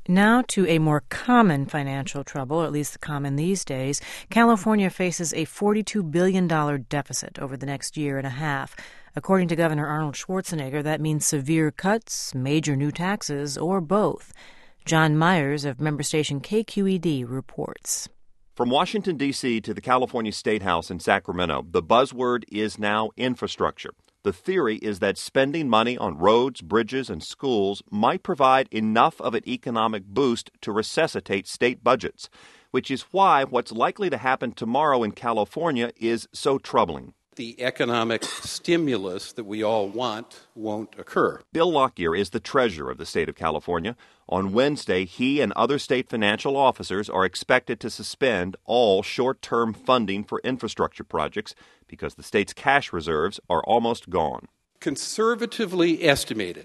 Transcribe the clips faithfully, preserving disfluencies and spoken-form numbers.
Now to a more common financial trouble, or at least common these days. California faces a forty-two billion dollars deficit over the next year and a half. According to Governor Arnold Schwarzenegger, that means severe cuts, major new taxes, or both. John Myers of member station K Q E D reports. From Washington, D C to the California State House in Sacramento, the buzzword is now infrastructure. The theory is that spending money on roads, bridges, and schools might provide enough of an economic boost to resuscitate state budgets, which is why what's likely to happen tomorrow in California is so troubling. The economic stimulus that we all want won't occur. Bill Lockyer is the treasurer of the state of California. On Wednesday, he and other state financial officers are expected to suspend all short-term funding for infrastructure projects because the state's cash reserves are almost gone. Conservatively estimated,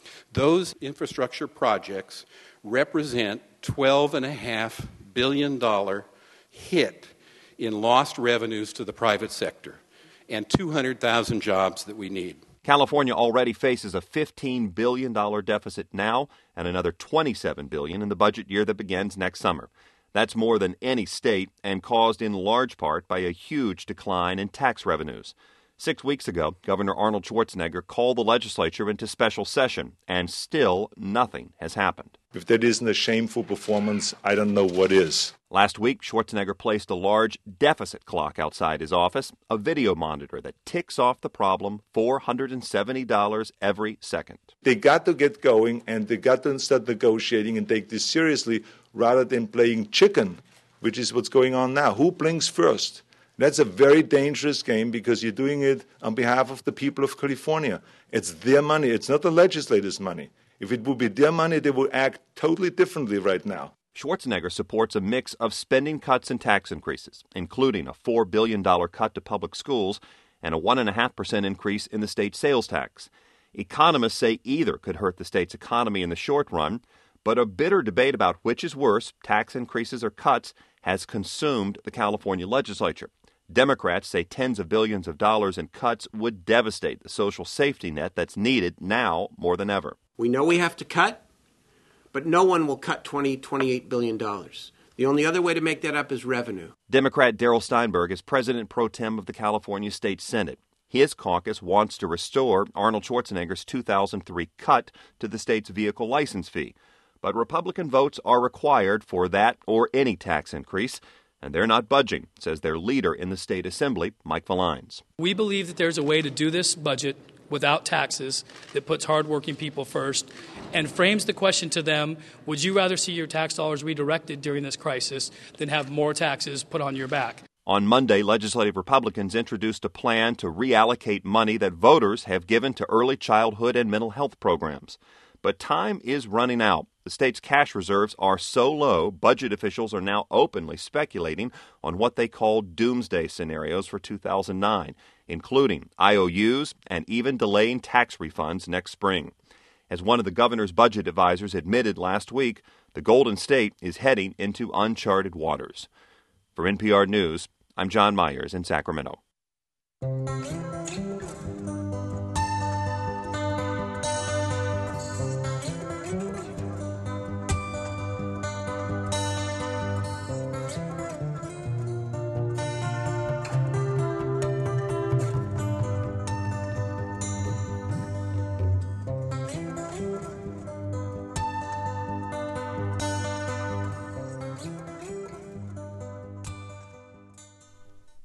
those infrastructure projects represent twelve point five billion dollars hit in lost revenues to the private sector and two hundred thousand jobs that we need. California already faces a fifteen billion dollars deficit now and another twenty-seven billion dollars in the budget year that begins next summer. That's more than any state and caused in large part by a huge decline in tax revenues. Six weeks ago, Governor Arnold Schwarzenegger called the legislature into special session, and still nothing has happened. If that isn't a shameful performance, I don't know what is. Last week, Schwarzenegger placed a large deficit clock outside his office, a video monitor that ticks off the problem four hundred seventy dollars every second. They got to get going, and they got to start negotiating and take this seriously rather than playing chicken, which is what's going on now. Who blinks first? That's a very dangerous game because you're doing it on behalf of the people of California. It's their money. It's not the legislators' money. If it would be their money, they would act totally differently right now. Schwarzenegger supports a mix of spending cuts and tax increases, including a four billion dollars cut to public schools and a one point five percent increase in the state sales tax. Economists say either could hurt the state's economy in the short run, but a bitter debate about which is worse, tax increases or cuts, has consumed the California legislature. Democrats say tens of billions of dollars in cuts would devastate the social safety net that's needed now more than ever. We know we have to cut, but no one will cut twenty, twenty-eight billion dollars. The only other way to make that up is revenue. Democrat Darrell Steinberg is president pro tem of the California State Senate. His caucus wants to restore Arnold Schwarzenegger's two thousand three cut to the state's vehicle license fee. But Republican votes are required for that or any tax increase, and they're not budging, says their leader in the state assembly, Mike Valines. We believe that there's a way to do this budget without taxes that puts hardworking people first and frames the question to them, would you rather see your tax dollars redirected during this crisis than have more taxes put on your back? On Monday, legislative Republicans introduced a plan to reallocate money that voters have given to early childhood and mental health programs. But time is running out. The state's cash reserves are so low, budget officials are now openly speculating on what they call doomsday scenarios for two thousand nine, including I O Us and even delaying tax refunds next spring. As one of the governor's budget advisors admitted last week, the Golden State is heading into uncharted waters. For N P R News, I'm John Myers in Sacramento.